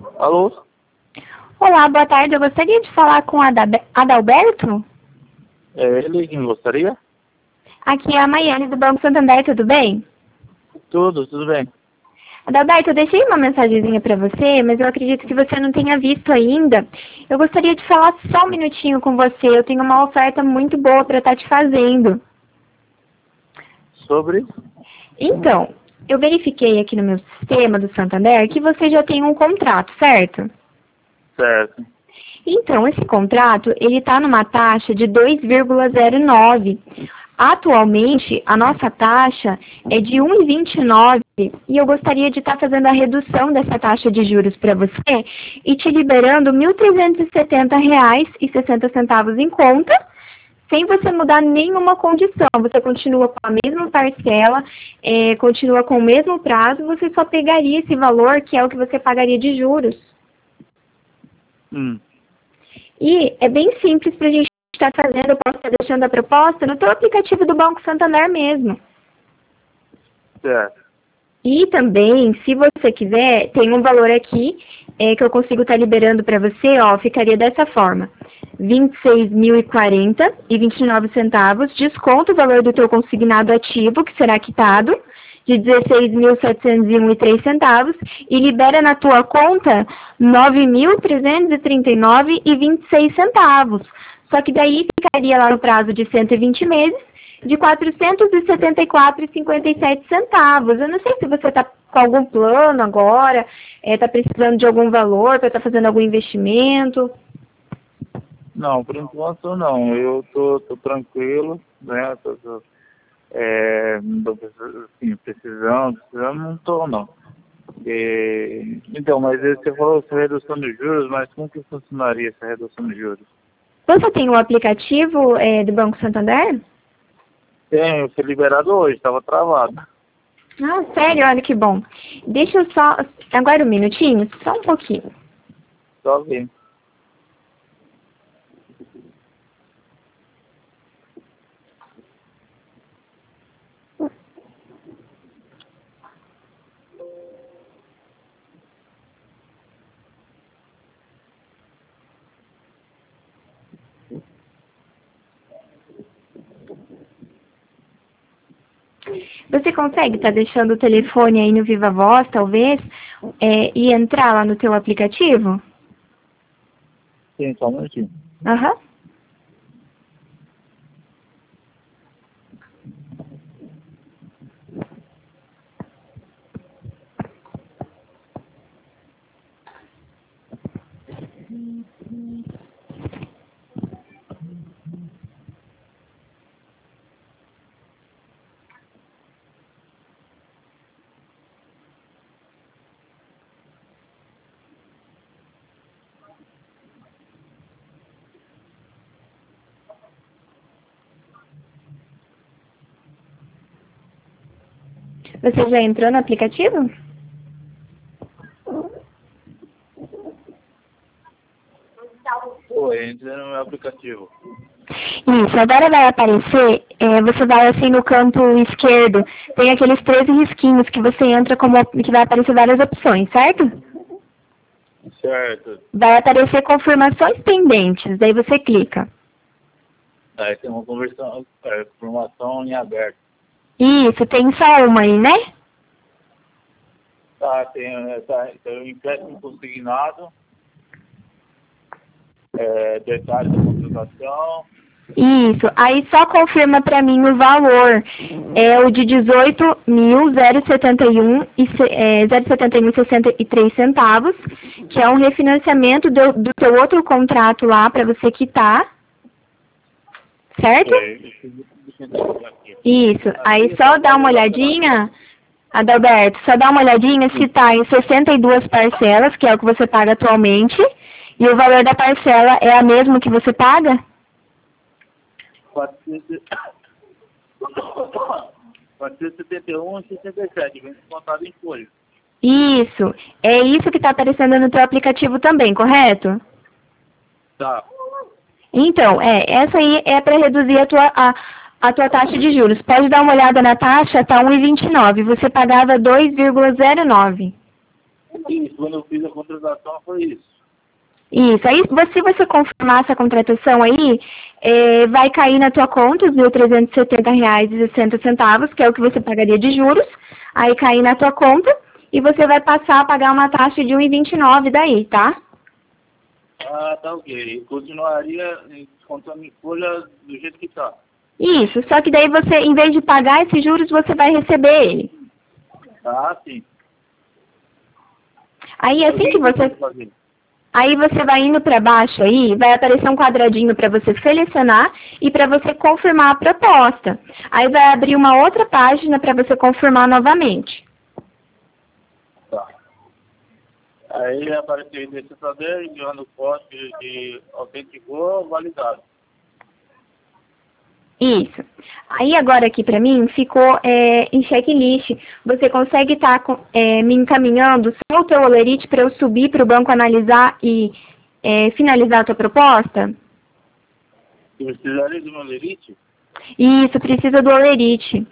Alô? Olá, boa tarde. Eu gostaria de falar com Adalberto. É ele quem gostaria? Aqui é a Maiane do Banco Santander, tudo bem? Tudo bem. Adalberto, eu deixei uma mensagenzinha para você, mas eu acredito que você não tenha visto ainda. Eu gostaria de falar só um minutinho com você. Eu tenho uma oferta muito boa para estar te fazendo. Sobre? Então, eu verifiquei aqui no meu sistema do Santander que você já tem um contrato, certo? Certo. Então, esse contrato, ele está numa taxa de 2,09. Atualmente, a nossa taxa é de 1,29 e eu gostaria de estar fazendo a redução dessa taxa de juros para você e te liberando R$ 1.370,60 em conta, sem você mudar nenhuma condição. Você continua com a mesma parcela, continua com o mesmo prazo, você só pegaria esse valor que é o que você pagaria de juros. E é bem simples para a gente estar fazendo, eu posso estar deixando a proposta no teu aplicativo do Banco Santander mesmo. Certo. E também, se você quiser, tem um valor aqui que eu consigo estar liberando para você, ó, ficaria dessa forma. R$ 26.040,29, desconto o valor do teu consignado ativo, que será quitado, de R$ 16.701,03 e libera na tua conta R$ 9.339,26. Só que daí ficaria lá no prazo de 120 meses, de R$ 474,57. Eu não sei se você está com algum plano agora, está precisando de algum valor para estar fazendo algum investimento. Não, por enquanto não. Eu tô tranquilo, né? Não tô precisando, não tô não. Então, mas você falou essa redução de juros, mas como que funcionaria essa redução de juros? Você tem o aplicativo do Banco Santander? Tenho, foi liberado hoje, estava travado. Ah, sério? Olha que bom. Deixa eu só... Agora um minutinho, só um pouquinho. Só vi. Você consegue estar deixando o telefone aí no Viva Voz, talvez, e entrar lá no teu aplicativo? Sim, só um minutinho. Aham. Você já entrou no aplicativo? Oi, entrei no meu aplicativo. Isso, agora vai aparecer, você vai assim no canto esquerdo, tem aqueles 13 risquinhos que você entra que vai aparecer várias opções, certo? Certo. Vai aparecer confirmações pendentes, daí você clica. Aí tem uma informação em aberto. Isso, tem só uma aí, né? Tá, tem o empréstimo consignado, detalhes da contratação. Isso, aí só confirma para mim o valor. É o de 18.071,63 que é um refinanciamento do teu outro contrato lá para você quitar. Certo? Isso, aí só dá uma olhadinha, Adalberto, só dá uma olhadinha se está em 62 parcelas, que é o que você paga atualmente, e o valor da parcela é a mesma que você paga? 471,67, vem descontado em folha. Isso, é isso que está aparecendo no teu aplicativo também, correto? Tá. Então, essa aí é para reduzir a tua taxa de juros. Pode dar uma olhada na taxa, tá 1,29, você pagava 2,09. Isso, quando eu fiz a contratação foi isso. Isso, aí se você confirmar essa contratação aí, vai cair na tua conta os R$ 1.370,60, que é o que você pagaria de juros, aí cair na tua conta e você vai passar a pagar uma taxa de 1,29 daí, tá? Ah, tá ok. Continuaria contando em folha do jeito que tá. Isso, só que daí você, em vez de pagar esses juros, você vai receber ele. Ah, sim. Aí assim que você... fazer? Aí você vai indo para baixo aí, vai aparecer um quadradinho para você selecionar e para você confirmar a proposta. Aí vai abrir uma outra página para você confirmar novamente. Tá. Aí apareceu o identificador, enviando o código de autenticou, validado. Isso. Aí agora aqui para mim ficou em checklist. Você consegue estar me encaminhando só o teu Olerite para eu subir para o banco analisar e finalizar a tua proposta? Você precisaria de uma lerite? Isso, precisa do Olerite.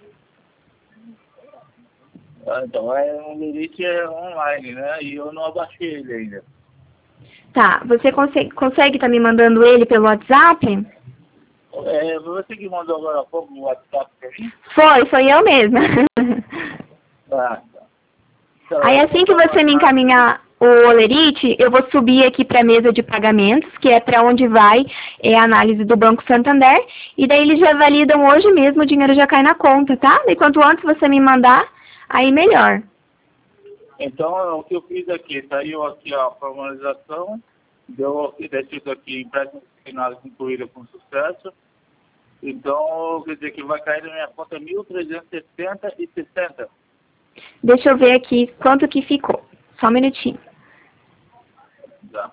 Ah, então, um lerite é online, né? E eu não abaixei ele ainda. Tá, você consegue estar me mandando ele pelo WhatsApp? Você que mandou agora há pouco no WhatsApp pra mim? Foi eu mesma. Ah, tá. Então, Aí assim que você me encaminhar o Olerite, eu vou subir aqui para a mesa de pagamentos, que é para onde vai a análise do Banco Santander, e daí eles já validam hoje mesmo, o dinheiro já cai na conta, tá? E quanto antes você me mandar, aí melhor. Então, o que eu fiz aqui, saiu aqui a formalização, deu aqui, descido aqui, empréstimo assinado concluído com sucesso. Então, quer dizer que vai cair na minha conta 1.360,60. Deixa eu ver aqui quanto que ficou. Só um minutinho. Tá.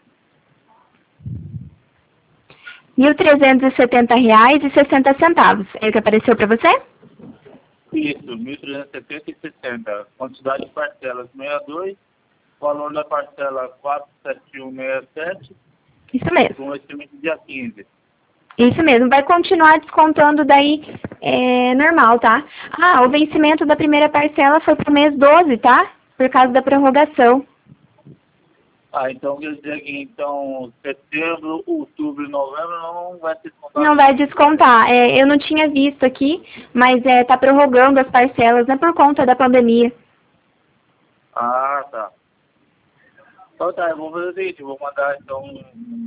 R$ 1.370,60. É o que apareceu para você? Isso, 1.370,60. Quantidade de parcelas 62, valor da parcela 47167, Isso mesmo. com vencimento dia 15. Isso mesmo, vai continuar descontando daí normal, tá? Ah, o vencimento da primeira parcela foi para o mês 12, tá? Por causa da prorrogação. Ah, então quer dizer que então setembro, outubro e novembro não vai ter descontado? Não vai descontar. Eu não tinha visto aqui, mas tá prorrogando as parcelas, né? Por conta da pandemia. Ah, tá. Então tá, eu vou fazer o seguinte, eu vou mandar então...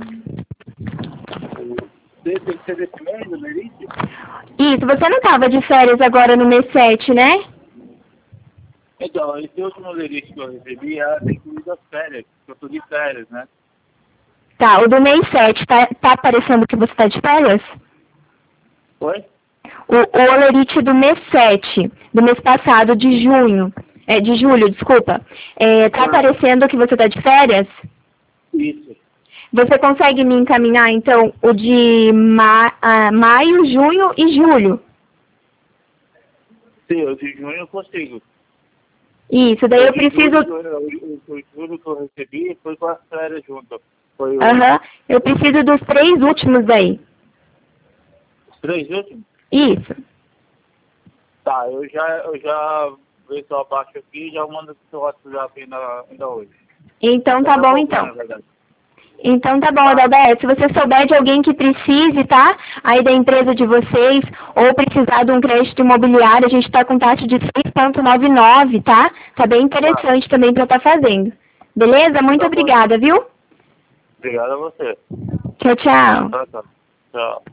Tem que ser desse mês, do Lerite? Isso, você não estava de férias agora no mês 7, né? Então, esse último Lerite que eu recebi tem incluído as férias, que eu tô de férias, né? Tá, o do mês 7, tá aparecendo que você está de férias? Oi? O Olerite do mês 7, do mês passado, de junho, de julho, desculpa. Tá aparecendo que você está de férias? Isso. Você consegue me encaminhar, então, o de maio, junho e julho? Sim, o de junho eu consigo. Isso, daí eu preciso... O julho que eu recebi foi com as férias junto. Foi eu preciso dos 3 últimos daí. os 3 últimos? Isso. Tá, eu já vejo só abaixo aqui e já mando pro seu WhatsApp ainda hoje. Então tá bom, então. Então tá bom, Adalberto. Se você souber de alguém que precise, tá? Aí da empresa de vocês, ou precisar de um crédito imobiliário, a gente tá com taxa de 6,99, tá? Tá bem interessante também pra estar fazendo. Beleza? Muito obrigada, viu? Obrigado a você. Tchau, tchau. Tchau.